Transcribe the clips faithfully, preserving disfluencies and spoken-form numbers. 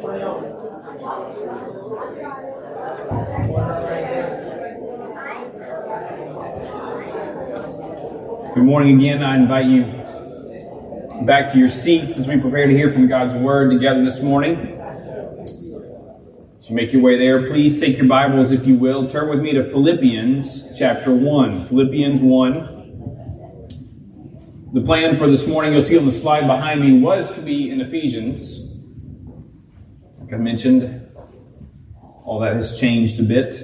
Good morning again. I invite you back to your seats as we prepare to hear from God's Word together this morning. As you make your way there, please take your Bibles, if you will. Turn with me to Philippians chapter one. Philippians one. The plan for this morning, you'll see on the slide behind me, was to be in Ephesians. Like I mentioned, all that has changed a bit.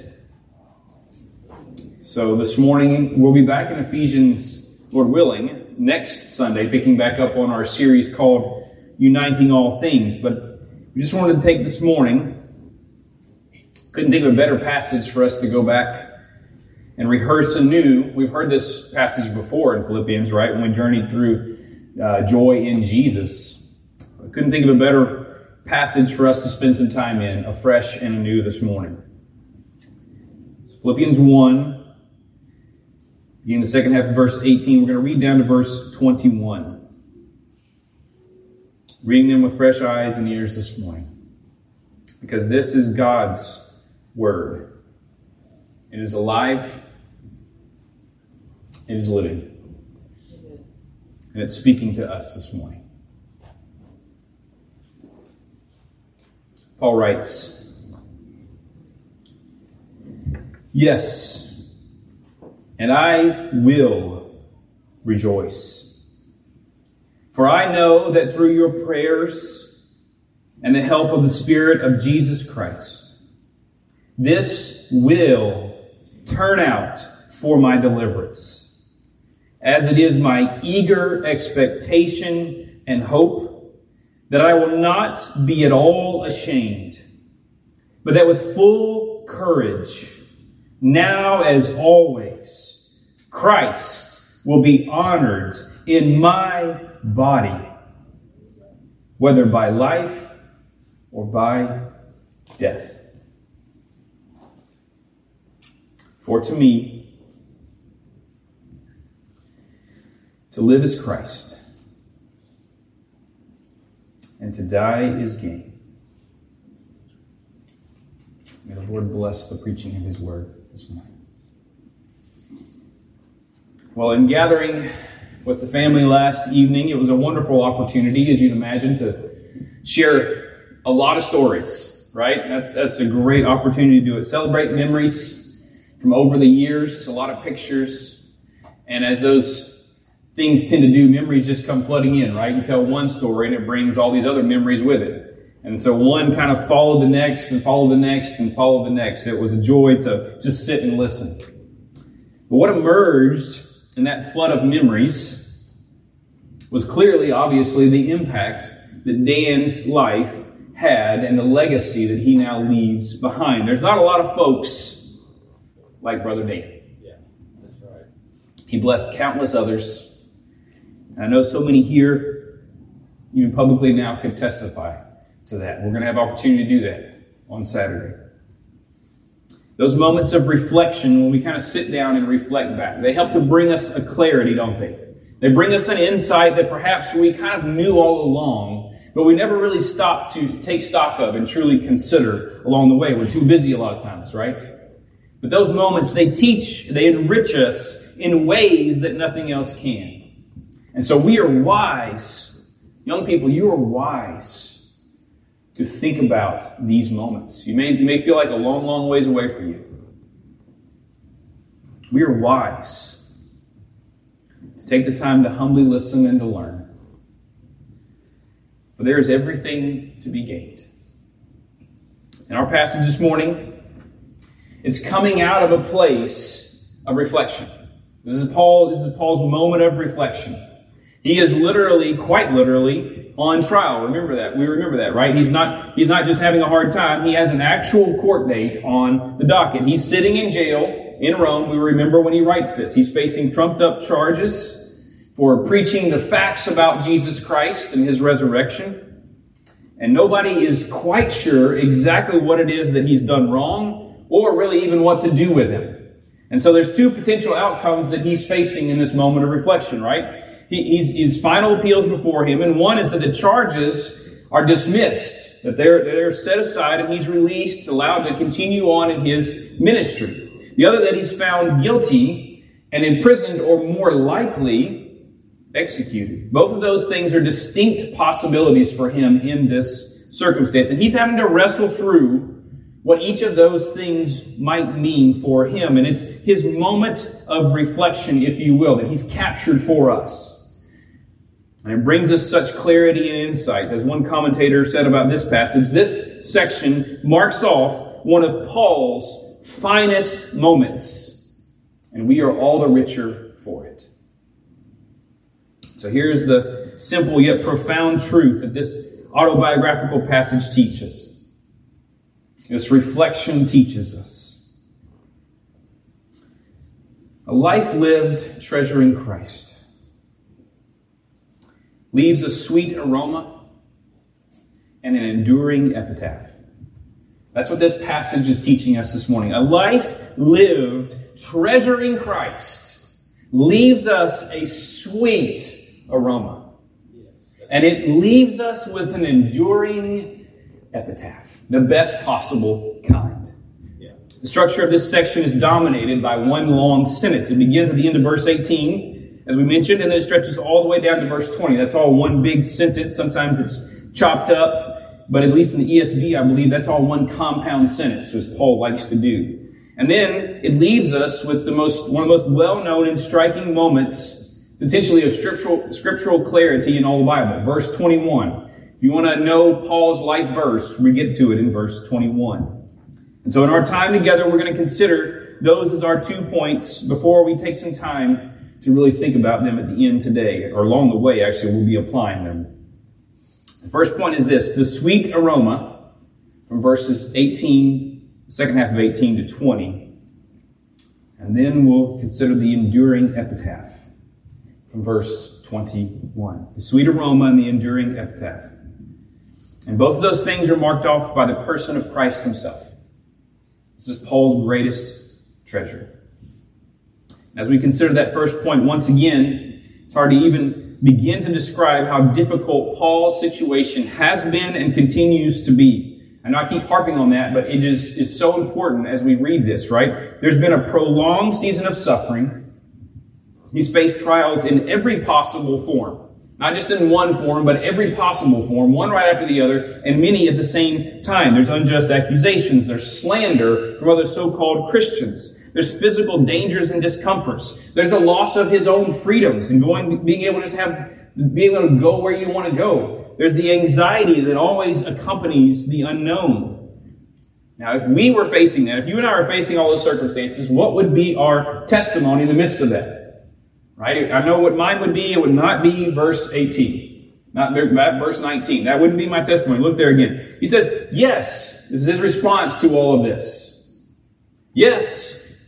So this morning, we'll be back in Ephesians, Lord willing, next Sunday, picking back up on our series called Uniting All Things. But we just wanted to take this morning, couldn't think of a better passage for us to go back and rehearse anew. We've heard this passage before in Philippians, right? When we journeyed through uh, joy in Jesus. I couldn't think of a better passage for us to spend some time in, afresh and anew this morning. It's Philippians one. Beginning the second half of verse eighteen, we're going to read down to verse twenty-one. Reading them with fresh eyes and ears this morning. Because this is God's Word. It is alive. It is living. And it's speaking to us this morning. Paul writes, "Yes, and I will rejoice. For I know that through your prayers and the help of the Spirit of Jesus Christ, this will turn out for my deliverance, as it is my eager expectation and hope that I will not be at all ashamed, but that with full courage, now as always, Christ will be honored in my body, whether by life or by death. For to me, to live is Christ, and to die is gain." May the Lord bless the preaching of His Word this morning. Well, in gathering with the family last evening, it was a wonderful opportunity, as you'd imagine, to share a lot of stories, right? That's that's a great opportunity to do it. Celebrate memories from over the years, a lot of pictures. And as those things tend to do, memories just come flooding in, right? You tell one story and it brings all these other memories with it. And so one kind of followed the next and followed the next and followed the next. It was a joy to just sit and listen. But what emerged in that flood of memories was clearly, obviously, the impact that Dan's life had and the legacy that he now leaves behind. There's not a lot of folks like Brother Dan. Yeah, that's right. He blessed countless others. And I know so many here, even publicly now, could testify to that. We're going to have opportunity to do that on Saturday. Those moments of reflection, when we kind of sit down and reflect back, they help to bring us a clarity, don't they? They bring us an insight that perhaps we kind of knew all along, but we never really stopped to take stock of and truly consider along the way. We're too busy a lot of times, right? But those moments, they teach, they enrich us in ways that nothing else can. And so we are wise. Young people, you are wise to think about these moments. You may, you may feel like a long, long ways away for you. We are wise to take the time to humbly listen and to learn. For there is everything to be gained. In our passage this morning, it's coming out of a place of reflection. This is Paul, this is Paul's moment of reflection. He is literally, quite literally, on trial. Remember that. We remember that, right? He's not, he's not just having a hard time. He has an actual court date on the docket. He's sitting in jail in Rome. We remember when he writes this. He's facing trumped up charges for preaching the facts about Jesus Christ and His resurrection. And nobody is quite sure exactly what it is that he's done wrong or really even what to do with him. And so there's two potential outcomes that he's facing in this moment of reflection, right? He, he's, his final appeals before him, and one is that the charges are dismissed. that they're, they're set aside and he's released, allowed to continue on in his ministry. The other, that he's found guilty and imprisoned, or more likely, executed. Both of those things are distinct possibilities for him in this circumstance. And he's having to wrestle through what each of those things might mean for him. And it's his moment of reflection, if you will, that he's captured for us. And it brings us such clarity and insight. As one commentator said about this passage, this section marks off one of Paul's finest moments. And we are all the richer for it. So here's the simple yet profound truth that this autobiographical passage teaches. This reflection teaches us. A life lived treasuring Christ leaves a sweet aroma and an enduring epitaph. That's what this passage is teaching us this morning. A life lived treasuring Christ leaves us a sweet aroma. And it leaves us with an enduring epitaph. The best possible kind. Yeah. The structure of this section is dominated by one long sentence. It begins at the end of verse eighteen, as we mentioned, and then it stretches all the way down to verse twenty. That's all one big sentence. Sometimes it's chopped up, but at least in the E S V, I believe that's all one compound sentence, as Paul likes to do. And then it leaves us with the most one of the most well-known and striking moments, potentially of scriptural, scriptural clarity in all the Bible. Verse twenty-one. If you want to know Paul's life verse, we get to it in verse twenty-one. And so in our time together, we're going to consider those as our two points before we take some time to really think about them at the end today, or along the way, actually, we'll be applying them. The first point is this, the sweet aroma from verses eighteen, second half of eighteen to twenty. And then we'll consider the enduring epitaph from verse twenty-one. The sweet aroma and the enduring epitaph. And both of those things are marked off by the person of Christ himself. This is Paul's greatest treasure. As we consider that first point once again, it's hard to even begin to describe how difficult Paul's situation has been and continues to be. I know I keep harping on that, but it is, is so important as we read this, right? There's been a prolonged season of suffering. He's faced trials in every possible form. Not just in one form, but every possible form, one right after the other, and many at the same time. There's unjust accusations. There's slander from other so-called Christians. There's physical dangers and discomforts. There's the loss of his own freedoms and going, being able to just have, being able to go where you want to go. There's the anxiety that always accompanies the unknown. Now, if we were facing that, if you and I were facing all those circumstances, what would be our testimony in the midst of that? Right? I know what mine would be. It would not be verse eighteen. Not verse nineteen. That wouldn't be my testimony. Look there again. He says, yes. This is his response to all of this. Yes.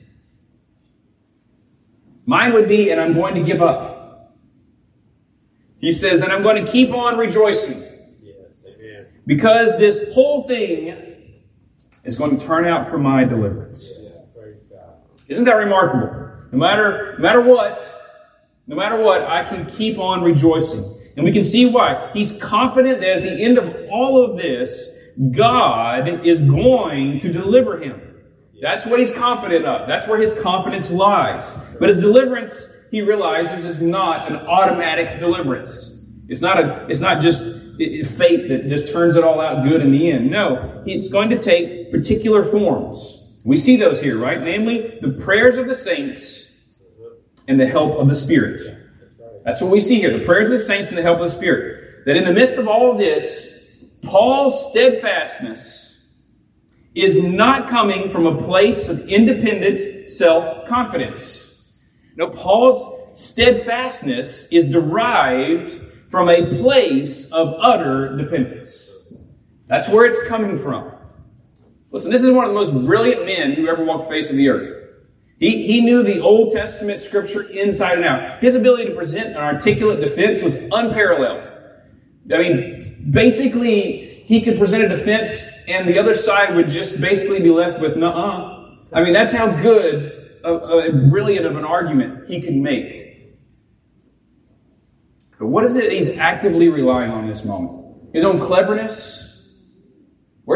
Mine would be, and I'm going to give up. He says, and I'm going to keep on rejoicing. Yes, amen. Because this whole thing is going to turn out for my deliverance. Yeah, praise God. Isn't that remarkable? No matter, no matter what, No matter what, I can keep on rejoicing. And we can see why. He's confident that at the end of all of this, God is going to deliver him. That's what he's confident of. That's where his confidence lies. But his deliverance, he realizes, is not an automatic deliverance. It's not a, it's not just fate that just turns it all out good in the end. No, it's going to take particular forms. We see those here, right? Namely, the prayers of the saints and the help of the Spirit. That's what we see here. The prayers of the saints and the help of the Spirit. That in the midst of all of this, Paul's steadfastness is not coming from a place of independent self-confidence. No, Paul's steadfastness is derived from a place of utter dependence. That's where it's coming from. Listen, this is one of the most brilliant men who ever walked the face of the earth. He, he knew the Old Testament scripture inside and out. His ability to present an articulate defense was unparalleled. I mean, basically, he could present a defense and the other side would just basically be left with nuh-uh. I mean, that's how good, a, a brilliant of an argument he could make. But what is it he's actively relying on in this moment? His own cleverness?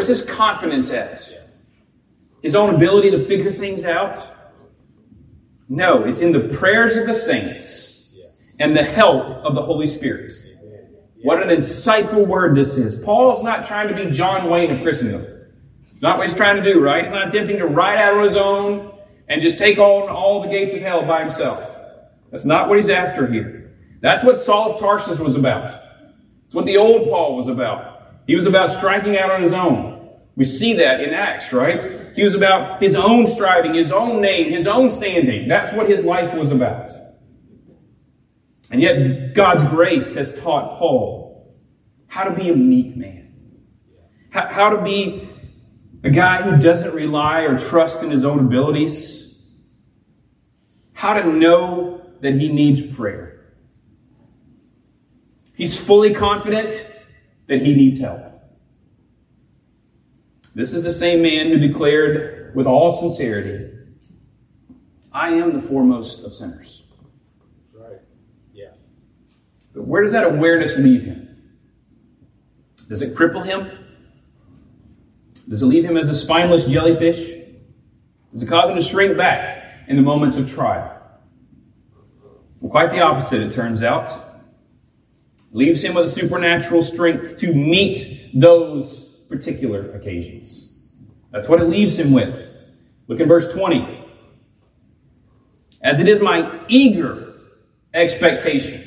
Where's his confidence at? His own ability to figure things out? No, it's in the prayers of the saints and the help of the Holy Spirit. What an insightful word this is. Paul's not trying to be John Wayne of Christendom. It's not what he's trying to do, right? He's not attempting to ride out on his own and just take on all the gates of hell by himself. That's not what he's after here. That's what Saul of Tarsus was about. It's what the old Paul was about. He was about striking out on his own. We see that in Acts, right? He was about his own striving, his own name, his own standing. That's what his life was about. And yet God's grace has taught Paul how to be a meek man. How to be a guy who doesn't rely or trust in his own abilities. How to know that he needs prayer. He's fully confident that he needs help. This is the same man who declared with all sincerity, I am the foremost of sinners. That's right. Yeah. But where does that awareness leave him? Does it cripple him? Does it leave him as a spineless jellyfish? Does it cause him to shrink back in the moments of trial? Well, quite the opposite, it turns out. It leaves him with a supernatural strength to meet those particular occasions. That's what it leaves him with. Look in verse twenty. As it is my eager expectation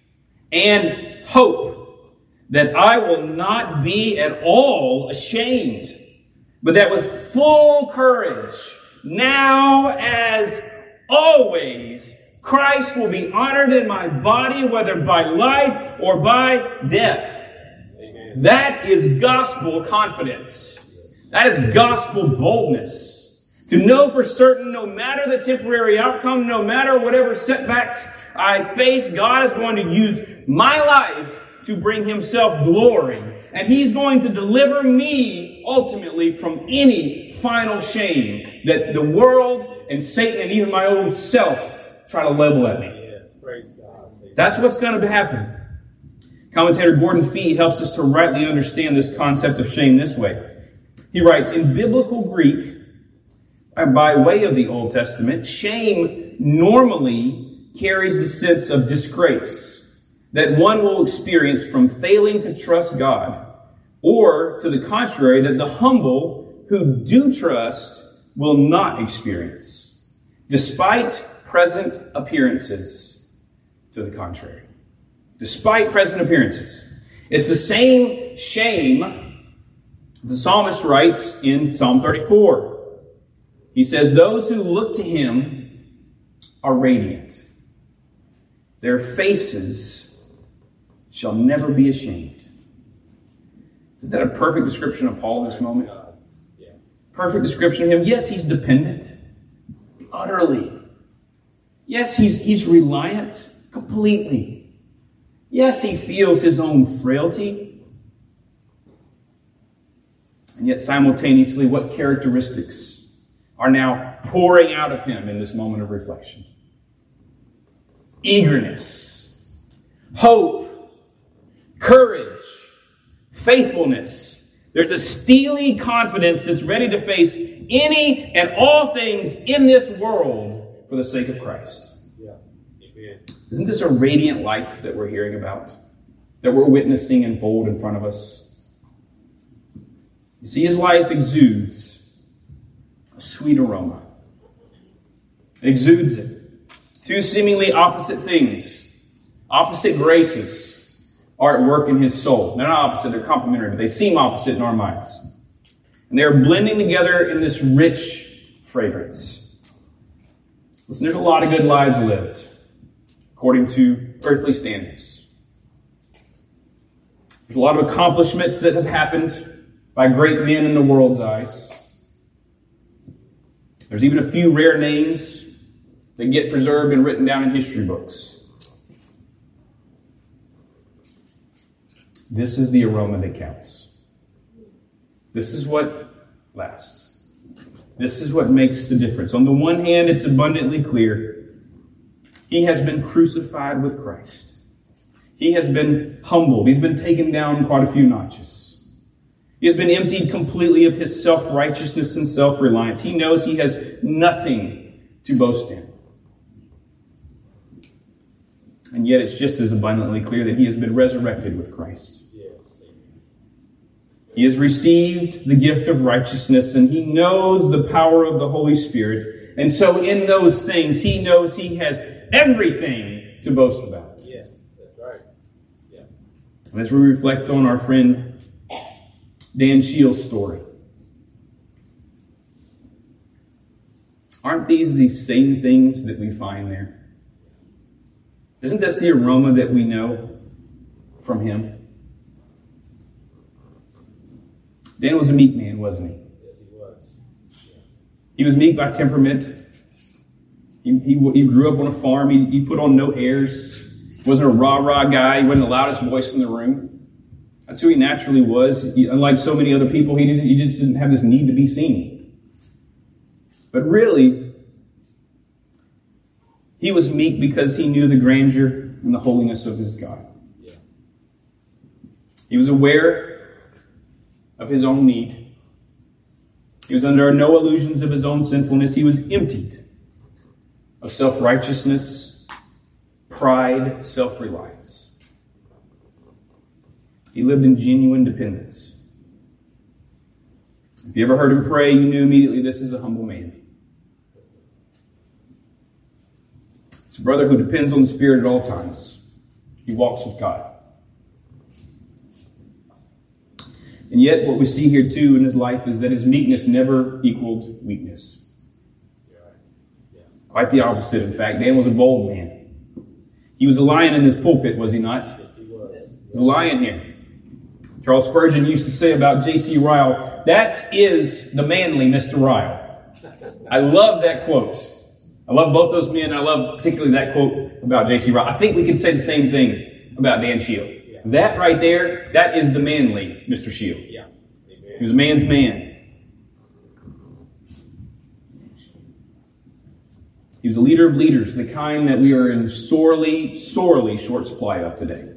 and hope that I will not be at all ashamed, but that with full courage, now as always, Christ will be honored in my body, whether by life or by death. That is gospel confidence. That is gospel boldness. To know for certain, no matter the temporary outcome, no matter whatever setbacks I face, God is going to use my life to bring himself glory. And he's going to deliver me ultimately from any final shame that the world and Satan and even my own self try to level at me. Yes, praise God. That's what's going to happen. Commentator Gordon Fee helps us to rightly understand this concept of shame this way. He writes, in biblical Greek, by way of the Old Testament, shame normally carries the sense of disgrace that one will experience from failing to trust God, or, to the contrary, that the humble who do trust will not experience, despite present appearances to the contrary. Despite present appearances. It's the same shame the psalmist writes in Psalm thirty-four. He says, those who look to him are radiant. Their faces shall never be ashamed. Is that a perfect description of Paul in this moment? Perfect description of him. Yes, he's dependent. Utterly. Yes, he's, he's reliant completely. Yes, he feels his own frailty. And yet simultaneously, what characteristics are now pouring out of him in this moment of reflection? Eagerness, hope, courage, faithfulness. There's a steely confidence that's ready to face any and all things in this world for the sake of Christ. Yeah. Amen. Isn't this a radiant life that we're hearing about? That we're witnessing unfold in front of us? You see, his life exudes a sweet aroma. It exudes it. Two seemingly opposite things, opposite graces, are at work in his soul. They're not opposite, they're complementary, but they seem opposite in our minds. And they're blending together in this rich fragrance. Listen, there's a lot of good lives lived according to earthly standards. There's a lot of accomplishments that have happened by great men in the world's eyes. There's even a few rare names that get preserved and written down in history books. This is the aroma that counts. This is what lasts. This is what makes the difference. On the one hand, it's abundantly clear he has been crucified with Christ. He has been humbled. He's been taken down quite a few notches. He has been emptied completely of his self-righteousness and self-reliance. He knows he has nothing to boast in. And yet it's just as abundantly clear that he has been resurrected with Christ. He has received the gift of righteousness, and he knows the power of the Holy Spirit. And so in those things, he knows he has everything to boast about. Yes, that's right. Yeah. And as we reflect on our friend Dan Shields' story, aren't these the same things that we find there? Isn't this the aroma that we know from him? Dan was a meek man, wasn't he? Yes, he was. Yeah. He was meek by temperament. He, he, he grew up on a farm. He, he put on no airs. He wasn't a rah-rah guy. He wasn't the loudest voice in the room. That's who he naturally was. He, unlike so many other people, he, didn't, he just didn't have this need to be seen. But really, he was meek because he knew the grandeur and the holiness of his God. Yeah. He was aware of his own need. He was under no illusions of his own sinfulness. He was emptied of self-righteousness, pride, self-reliance. He lived in genuine dependence. If you ever heard him pray, you knew immediately this is a humble man. It's a brother who depends on the Spirit at all times. He walks with God. And yet, what we see here too in his life is that his meekness never equaled weakness. Yeah. Yeah. Quite the opposite, in fact. Dan was a bold man. He was a lion in his pulpit, was he not? Yes, he was. He was a lion here. Charles Spurgeon used to say about J C Ryle, that is the manly Mister Ryle. I love that quote. I love both those men. I love particularly that quote about J C Ryle. I think we could say the same thing about Dan Shield. Yeah. That right there, that is the manly Mister Shield. Yeah. He was a man's man. He was a leader of leaders, the kind that we are in sorely, sorely short supply of today.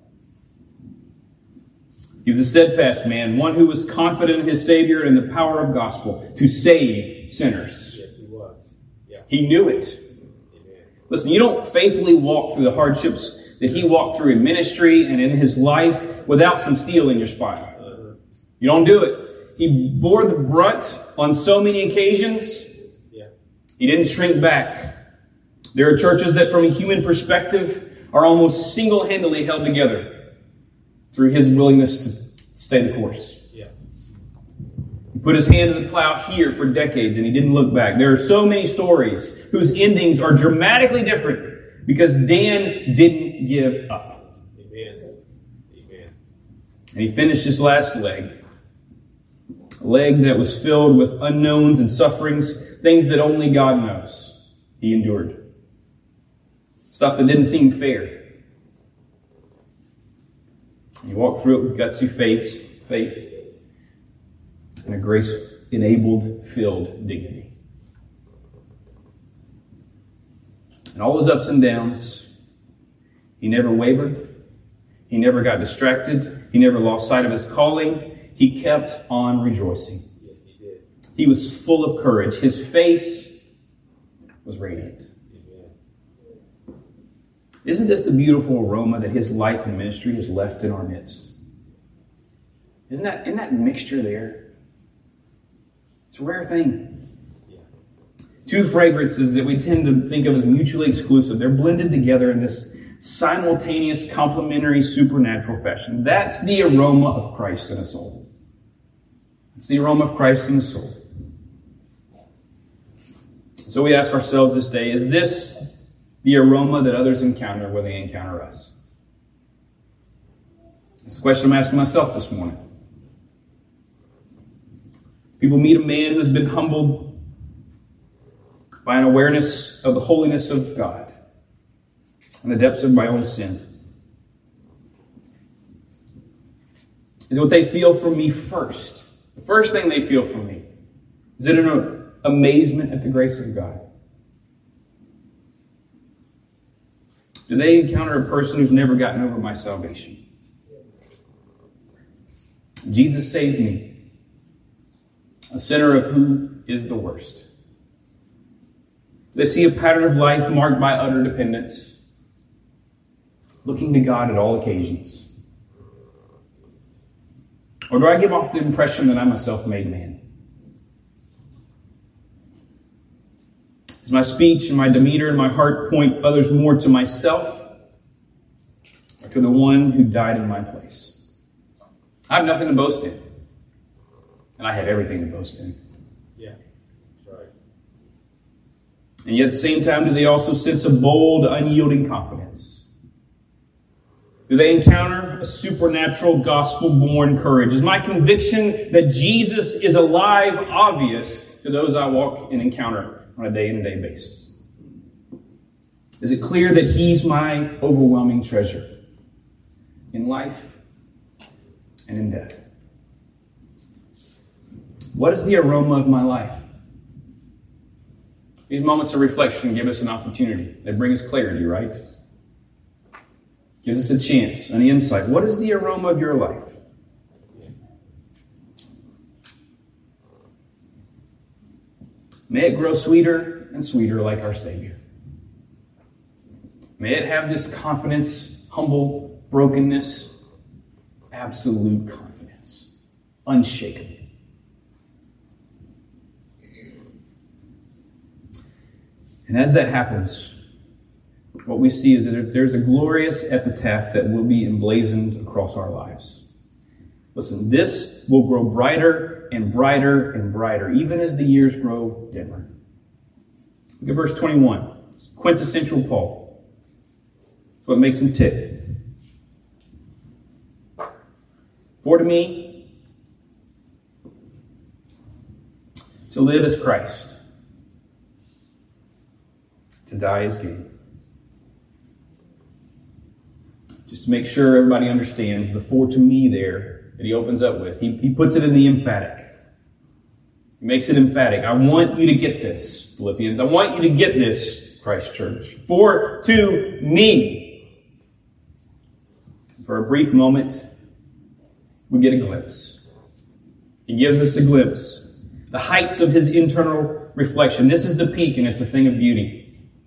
He was a steadfast man, one who was confident in his Savior and the power of gospel to save sinners. Yes, he was. Yeah. He knew it. Amen. Listen, you don't faithfully walk through the hardships that he walked through in ministry and in his life without some steel in your spine. Uh-huh. You don't do it. He bore the brunt on so many occasions. Yeah. He didn't shrink back. There are churches that from a human perspective are almost single-handedly held together through his willingness to stay the course. Yeah. He put his hand in the plow here for decades and he didn't look back. There are so many stories whose endings are dramatically different because Dan didn't give up. Amen. Amen. And he finished his last leg. A leg that was filled with unknowns and sufferings, things that only God knows. He endured. Stuff that didn't seem fair. You walk through it with gutsy faith, faith, and a grace-enabled, filled dignity. And all his ups and downs, he never wavered. He never got distracted. He never lost sight of his calling. He kept on rejoicing. Yes, he did. He was full of courage. His face was radiant. Isn't this the beautiful aroma that his life and ministry has left in our midst? Isn't that, isn't that mixture there? It's a rare thing. Yeah. Two fragrances that we tend to think of as mutually exclusive. They're blended together in this simultaneous, complementary, supernatural fashion. That's the aroma of Christ in a soul. It's the aroma of Christ in the soul. So we ask ourselves this day, is this the aroma that others encounter when they encounter us? It's the question I'm asking myself this morning. People meet a man who's been humbled by an awareness of the holiness of God and the depths of my own sin. Is what they feel from me first. The first thing they feel from me. Is it an amazement at the grace of God? Do they encounter a person who's never gotten over my salvation? Jesus saved me, a sinner of who is the worst. Do they see a pattern of life marked by utter dependence, looking to God at all occasions? Or do I give off the impression that I'm a self-made man? Does my speech and my demeanor and my heart point others more to myself or to the one who died in my place? I have nothing to boast in, and I have everything to boast in. Yeah, that's right. And yet at the same time, do they also sense a bold, unyielding confidence? Do they encounter a supernatural, gospel-born courage? Is my conviction that Jesus is alive obvious to those I walk and encounter on a day-to-day basis? Is it clear that He's my overwhelming treasure in life and in death? What is the aroma of my life? These moments of reflection give us an opportunity. They bring us clarity, right? Gives us a chance, an insight. What is the aroma of your life? May it grow sweeter and sweeter like our Savior. May it have this confidence, humble brokenness, absolute confidence, unshakable. And as that happens, what we see is that there's a glorious epitaph that will be emblazoned across our lives. Listen, this will grow brighter and brighter and brighter, even as the years grow dimmer. Look at verse twenty-one. It's quintessential Paul. It's what makes him tick. For to me, to live is Christ. To die is gain. Just to make sure everybody understands the for to me there that he opens up with. He, he puts it in the emphatic. He makes it emphatic. I want you to get this, Philippians. I want you to get this, Christ Church. For to me. For a brief moment, we get a glimpse. He gives us a glimpse. The heights of his internal reflection. This is the peak, and it's a thing of beauty.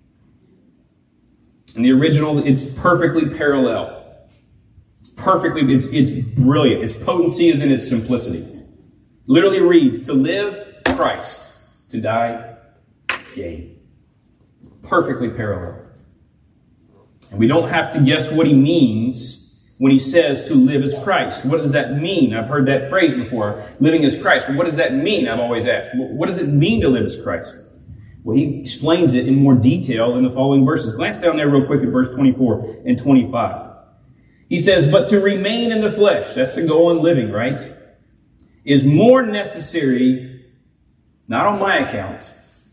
In the original, it's perfectly parallel. It's perfectly, it's, it's brilliant. Its potency is in its simplicity. Literally reads, to live, Christ. To die, gain. Perfectly parallel. And we don't have to guess what he means when he says to live as Christ. What does that mean? I've heard that phrase before, living as Christ. Well, what does that mean? I've always asked. What does it mean to live as Christ? Well, he explains it in more detail in the following verses. Glance down there real quick at verse twenty-four and twenty-five. He says, but to remain in the flesh, that's to go on living, right, is more necessary, not on my account,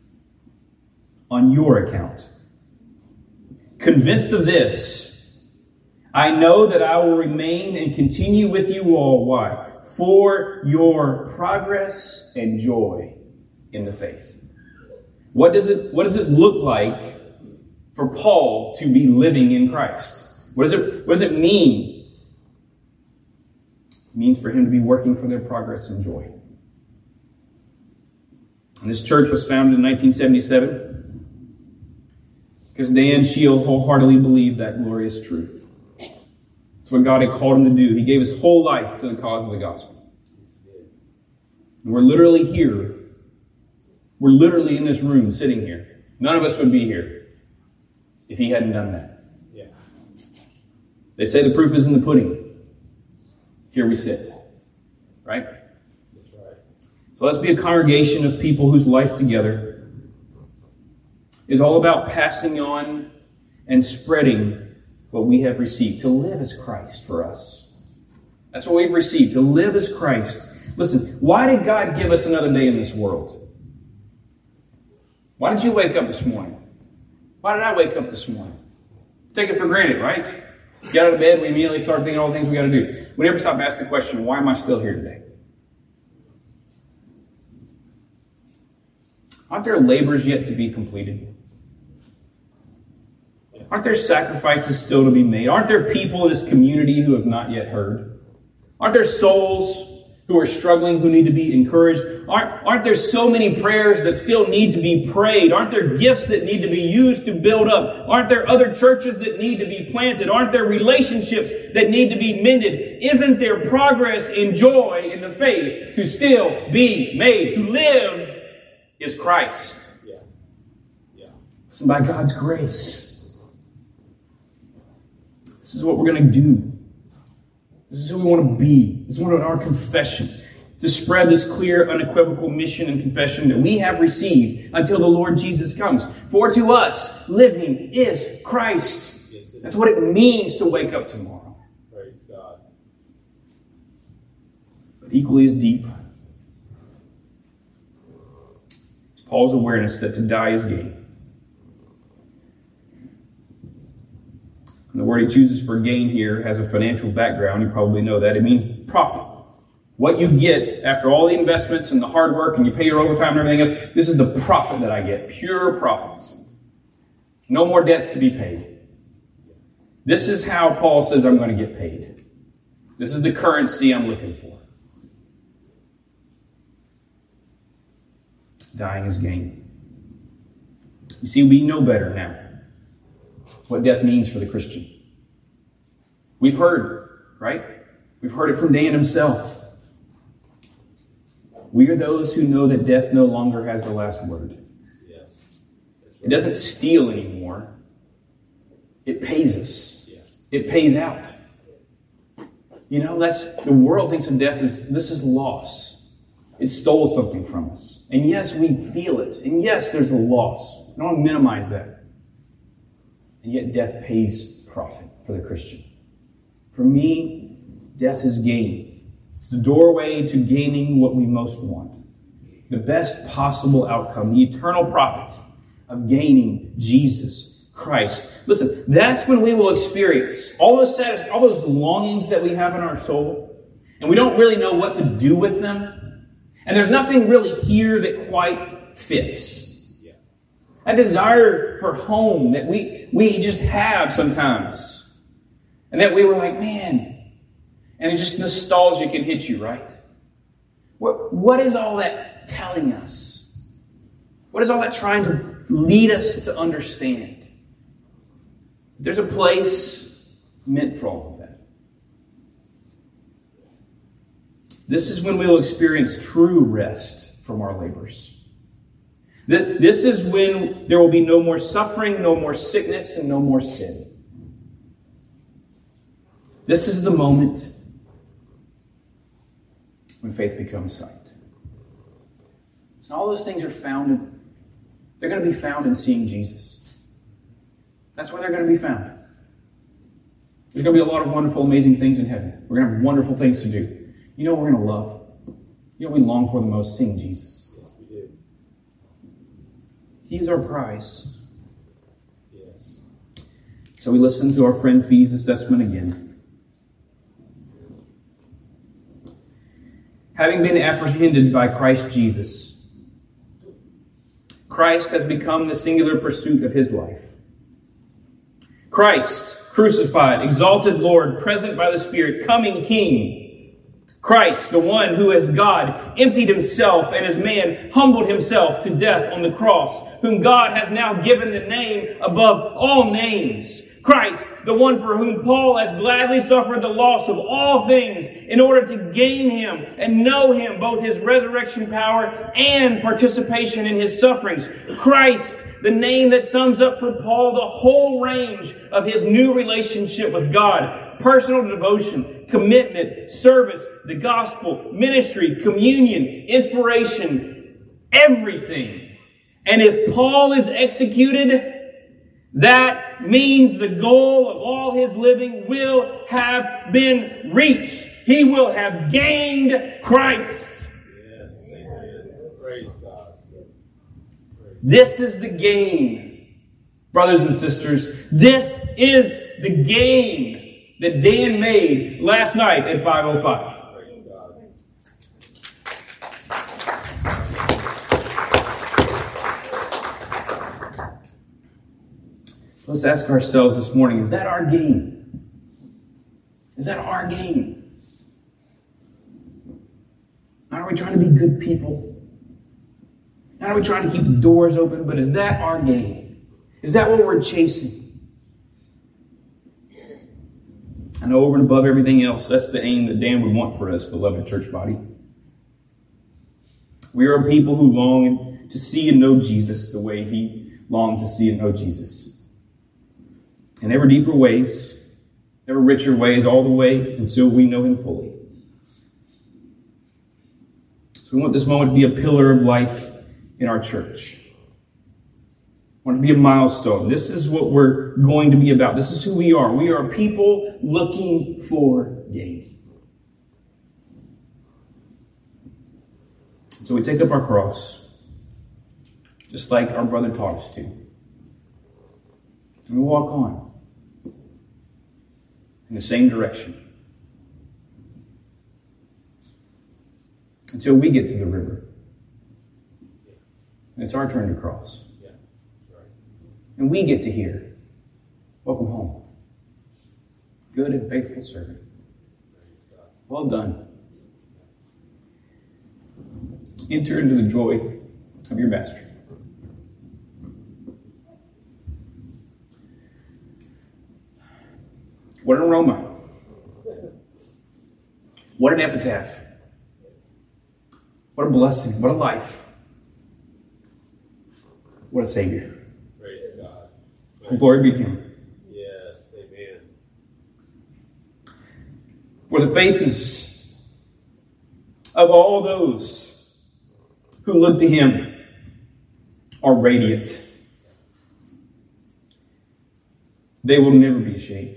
on your account. Convinced of this, I know that I will remain and continue with you all. Why? For your progress and joy in the faith. What does it, what does it look like for Paul to be living in Christ? What does it, what does it mean? It means for him to be working for their progress and joy. And this church was founded in nineteen seventy-seven because Dan Shield wholeheartedly believed that glorious truth. It's what God had called him to do. He gave his whole life to the cause of the gospel. And we're literally here. We're literally in this room, sitting here. None of us would be here if he hadn't done that. Yeah. They say the proof is in the pudding. Here we sit. Right? That's right. So let's be a congregation of people whose life together is all about passing on and spreading what we have received. To live as Christ for us. That's what we've received. To live as Christ. Listen, why did God give us another day in this world? Why did you wake up this morning? Why did I wake up this morning? Take it for granted, right? Get out of bed, we immediately start thinking all the things we got to do. We never stop asking the question, why am I still here today? Aren't there labors yet to be completed? Aren't there sacrifices still to be made? Aren't there people in this community who have not yet heard? Aren't there souls who are struggling, who need to be encouraged? Aren't, aren't there so many prayers that still need to be prayed? Aren't there gifts that need to be used to build up? Aren't there other churches that need to be planted? Aren't there relationships that need to be mended? Isn't there progress in joy in the faith to still be made? To live is Christ. Yeah. Yeah. Listen, by God's grace, this is what we're going to do. This is who we want to be. This is what our confession, to spread this clear, unequivocal mission and confession that we have received until the Lord Jesus comes. For to us, living is Christ. Yes, That's what it means to wake up tomorrow. Praise God. But equally as deep, is Paul's awareness that to die is gain. And the word he chooses for gain here has a financial background. You probably know that. It means profit. What you get after all the investments and the hard work and you pay your overtime and everything else, this is the profit that I get. Pure profit. No more debts to be paid. This is how Paul says I'm going to get paid. This is the currency I'm looking for. Dying is gain. You see, we know better now what death means for the Christian. We've heard, right? We've heard it from Dan himself. We are those who know that death no longer has the last word. Yes. That's right. It doesn't steal anymore. It pays us. Yeah. It pays out. You know, that's the world thinks of death as this is loss. It stole something from us. And yes, we feel it. And yes, there's a loss. I don't want to minimize that. And yet death pays profit for the Christian. For me, death is gain. It's the doorway to gaining what we most want. The best possible outcome, the eternal profit of gaining Jesus Christ. Listen, that's when we will experience all those satis- all those longings that we have in our soul, and we don't really know what to do with them. And there's nothing really here that quite fits. A desire for home that we, we just have sometimes. And that we were like, man. And it's just nostalgia can hit you, right? What, what is all that telling us? What is all that trying to lead us to understand? There's a place meant for all of that. This is when we'll experience true rest from our labors. This is when there will be no more suffering, no more sickness, and no more sin. This is the moment when faith becomes sight. So all those things are found in, they're going to be found in seeing Jesus. That's where they're going to be found. There's going to be a lot of wonderful, amazing things in heaven. We're going to have wonderful things to do. You know what we're going to love? You know what we long for the most? Seeing Jesus. He's our prize. Yes. So we listen to our friend Fee's assessment again. Having been apprehended by Christ Jesus, Christ has become the singular pursuit of his life. Christ, crucified, exalted Lord, present by the Spirit, coming King. Christ, the one who as God emptied himself and as man humbled himself to death on the cross, whom God has now given the name above all names. Christ, the one for whom Paul has gladly suffered the loss of all things in order to gain him and know him, both his resurrection power and participation in his sufferings. Christ, the name that sums up for Paul the whole range of his new relationship with God. Personal devotion, commitment, service, the gospel, ministry, communion, inspiration, everything. And if Paul is executed, that means the goal of all his living will have been reached. He will have gained Christ. Yes, amen. Praise God. Praise This is the gain, brothers and sisters. This is the gain that Dan made last night at five oh five. Praise God. Let's ask ourselves this morning, is that our gain? Is that our gain? trying to be good people? Not are we trying to keep the doors open, but is that our game? Is that what we're chasing? I know over and above everything else, that's the aim that Dan would want for us, beloved church body. We are a people who long to see and know Jesus the way he longed to see and know Jesus. In ever deeper ways, ever richer ways, all the way until we know him fully. So we want this moment to be a pillar of life in our church. We want it to be a milestone. This is what we're going to be about. This is who we are. We are people looking for gain. So we take up our cross, just like our brother taught us to. And we walk on in the same direction until we get to the river. And it's our turn to cross. Yeah, that's right. And we get to hear, welcome home. Good and faithful servant. Praise God. Well done. Enter into the joy of your master. What an aroma. What an epitaph. What a blessing. What a life. What a Savior. Praise God. Praise Glory be to him. Yes, amen. For the faces of all those who look to him are radiant. They will never be ashamed.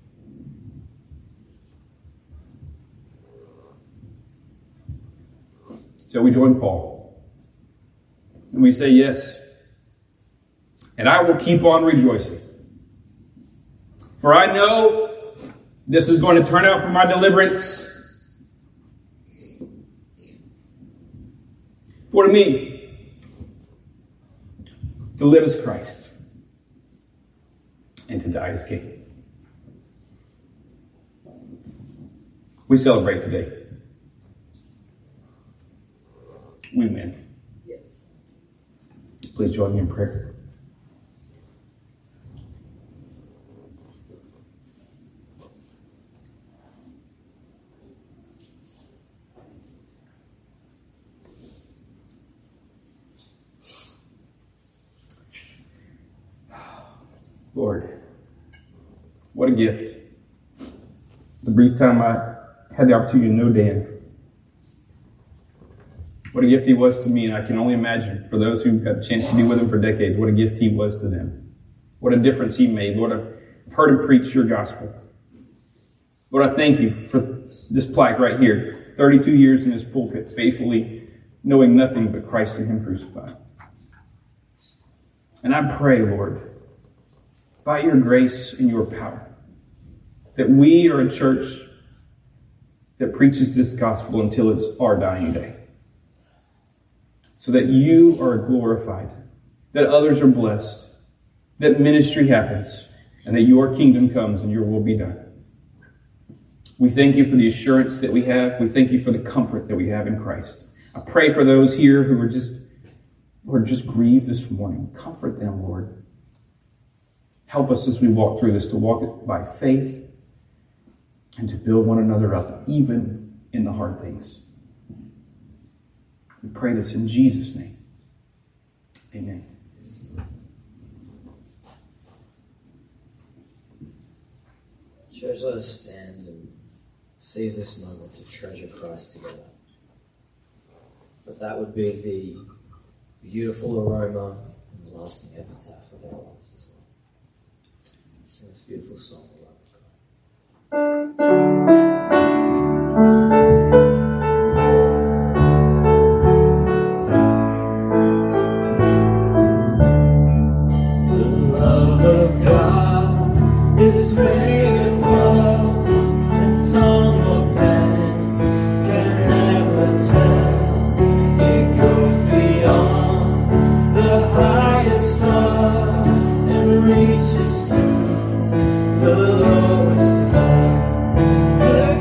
So we join Paul. And we say, yes. And I will keep on rejoicing. For I know this is going to turn out for my deliverance. For to me, to live is Christ, and to die is gain. We celebrate today. We win. Yes. Please join me in prayer. Lord, what a gift. The brief time I had the opportunity to know Dan, what a gift he was to me, and I can only imagine for those who got a chance to be with him for decades, what a gift he was to them. What a difference he made. Lord, I've heard him preach your gospel. Lord, I thank you for this plaque right here. thirty-two years in his pulpit, faithfully knowing nothing but Christ and him crucified. And I pray, Lord, by your grace and your power, that we are a church that preaches this gospel until it's our dying day. So that you are glorified, that others are blessed, that ministry happens, and that your kingdom comes and your will be done. We thank you for the assurance that we have. We thank you for the comfort that we have in Christ. I pray for those here who are just, who are just grieved this morning. Comfort them, Lord. Help us as we walk through this to walk it by faith and to build one another up, even in the hard things. We pray this in Jesus' name. Amen. Church, let us stand and seize this moment to treasure Christ together. But that would be the beautiful aroma and the lasting epitaph of our lives as well. Sing this beautiful song, the love of God. Reaches to the lowest.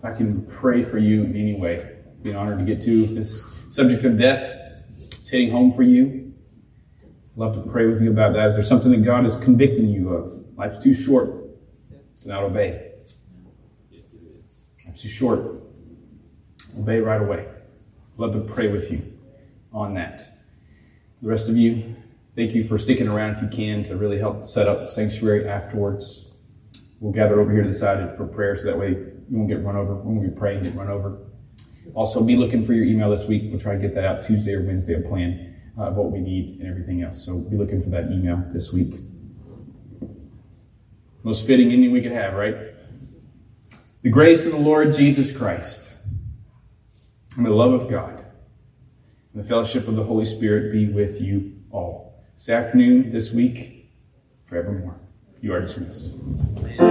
I can pray for you in any way. It'd be an honor to get to. If this subject of death is hitting home for you, I'd love to pray with you about that. If there's something that God is convicting you of, life's too short to not obey. Yes, it is. Life's too short. Obey right away. I'd love to pray with you on that. The rest of you, thank you for sticking around if you can to really help set up the sanctuary afterwards. We'll gather over here to the side for prayer so that way you won't get run over. We won't be praying, get run over. Also, be looking for your email this week. We'll try to get that out Tuesday or Wednesday, a plan uh, of what we need and everything else. So be looking for that email this week. Most fitting ending we could have, right? The grace of the Lord Jesus Christ and the love of God and the fellowship of the Holy Spirit be with you all. This afternoon, this week, forevermore. You are dismissed. Amen.